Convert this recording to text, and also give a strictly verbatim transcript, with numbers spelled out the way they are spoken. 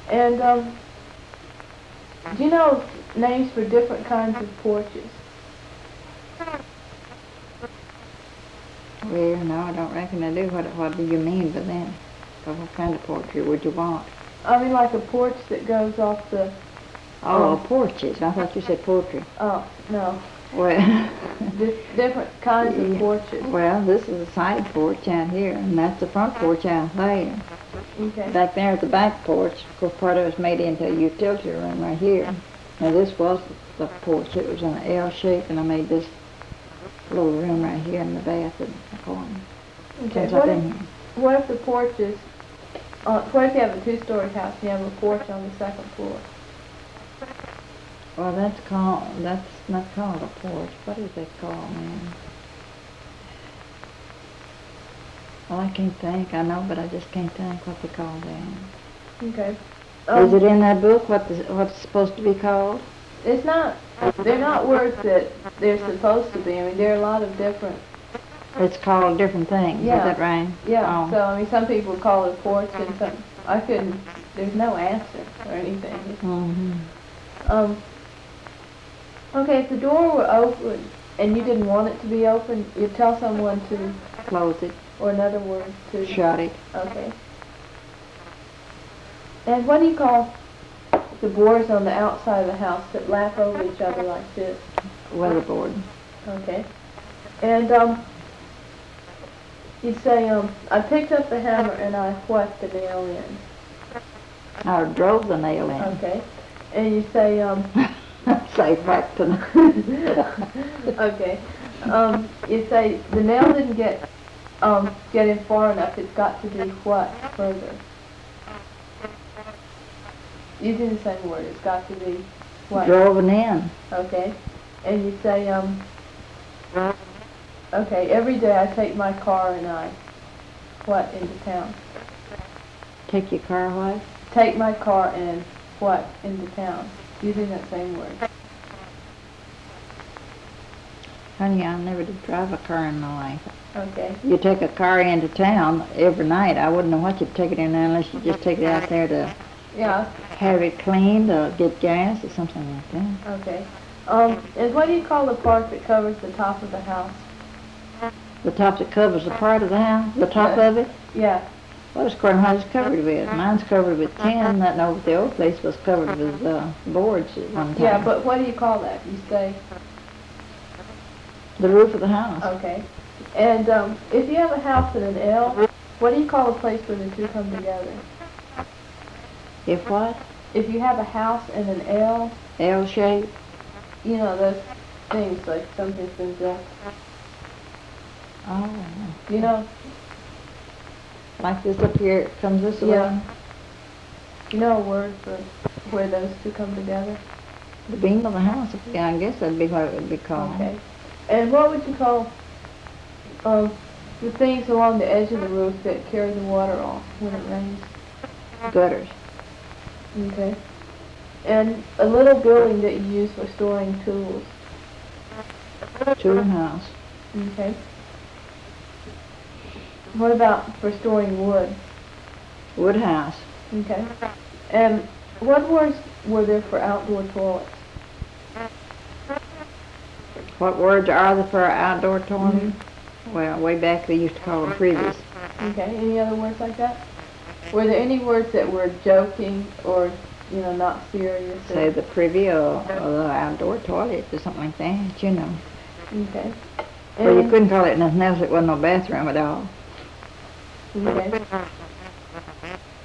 And um, do you know names for different kinds of porches? Well, no, I don't reckon I do. What, what do you mean by that? What kind of porch would you want? I mean like a porch that goes off the... Oh, um, porches. I thought you said poultry. Oh, no. Well, Di- different kinds of yeah. porches. Well, this is a side porch out here, and that's the front porch out there. Okay. Back there at the back porch, of course, part of it's made into a utility room right here. Now, this was the porch. It was in an L shape, and I made this little room right here in the bath in the corner. Okay. Since What I've if, been here. what if the porch is... Uh, what if you have a two-story house and you have a porch on the second floor? Well, that's called, that's not called a porch. What is that called, man? Well, I can't think. I know, but I just can't think what they call that. Okay. Is Um, it in that book what the, what it's supposed to be called? It's not... They're not words that they're supposed to be. I mean, there are a lot of different... It's called different things. Yeah. Is that right? Yeah, Oh. so, I mean, some people call it a porch and some... I couldn't... There's no answer or anything. Mm-hmm. Um... Okay, if the door were open and you didn't want it to be open, you'd tell someone to... Close it. Or another word to... Shut it. Okay. And what do you call the boards on the outside of the house that lap over each other like this? Weatherboard. Okay. And, um, you say, um, I picked up the hammer and I whacked the nail in. I drove the nail in. Okay. And you say, um... Say back to Okay. Um, you say, the nail didn't get, um, get in far enough, it's got to be what further? Using the same word, it's got to be what? Drove it in. Okay. And you say, um, okay, every day I take my car and I, what, into town? Take your car away. Take my car and, what, into town? Using that same word. Honey, I never did drive a car in my life. Okay. You take a car into town every night. I wouldn't know what you'd take it in there unless you just take it out there to Yeah. have it cleaned or get gas or something like that. Okay. Um, and what do you call the part that covers the top of the house? The top that covers the part of the house? The top Yeah. of it? Yeah. Well, it's according to what it's covered with. Mine's covered with tin. That over the old place was covered with uh, boards at one time. Yeah, but what do you call that? You say, The roof of the house. okay. And um, if you have a house in an L, what do you call a place where the two come together? If what? If you have a house in an L, L shape? you know, those things like something's been built. Oh. You know, Like this up here, it comes this way? Yeah. you know a word for where those two come together? The beam of the house. Yeah, I guess that'd be what it would be called. Okay. And what would you call um, the things along the edge of the roof that carry the water off when it rains? Gutters. Okay. And a little building that you use for storing tools. Tool house. Okay. What about for storing wood? Wood house. Okay. And what words were there for outdoor toilets? What words are there for an outdoor toilet? Mm-hmm. Well, way back they used to call them previous. Okay. Any other words like that? Were there any words that were joking or, you know, not serious? or- Say the privy or, or the outdoor toilet or something like that, you know. Okay. Well, you And- couldn't call it nothing else. It wasn't no bathroom at all. Okay.